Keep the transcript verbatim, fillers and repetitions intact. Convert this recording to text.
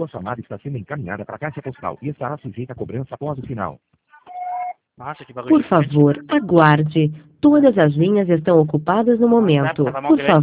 Sua chamada está sendo encaminhada para a caixa postal e estará sujeita a cobrança após o sinal. Nossa, que bagulho Por gigante. favor, aguarde. Todas as linhas estão ocupadas no momento. Nossa, tava mal Por grande. favor.